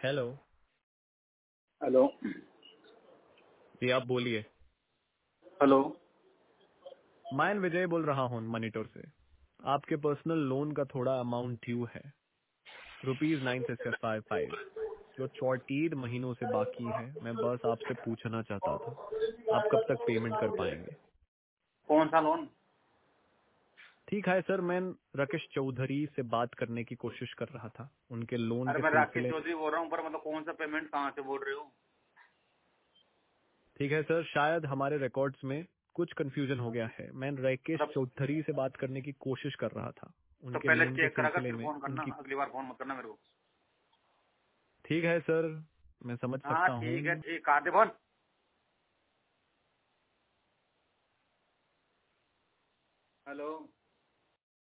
Hello. Hello. जी आप बोलिए। Hello. मैं विजय बोल रहा हूँ मॉनिटर से। आपके पर्सनल लोन का थोड़ा अमाउंट ड्यू है, ₹9,655 जो 48 महीनों से बाकी है। मैं बस आपसे पूछना चाहता था आप कब तक पेमेंट कर पाएंगे। कौन सा लोन? ठीक है सर, मैं राकेश चौधरी से बात करने की कोशिश कर रहा था उनके लोन अरे के मैं राकेश सिलसिले में। चौधरी बोल रहा हूँ, पर मतलब कौन सा पेमेंट कहाँ से बोल रहे हो? ठीक है सर, शायद हमारे रिकॉर्ड्स में कुछ कंफ्यूजन हो गया है। मैं राकेश तब चौधरी से बात करने की कोशिश कर रहा था तो उनके पहले लोन के चेक करा कर सिलसिले फिर में फोन करना, उनकी। अगली बार फोन मत करना मेरे को। ठीक है सर, मैं समझ हाँ सकता हूँ। ठीक है, ठीक, काट दे फोन। हेलो।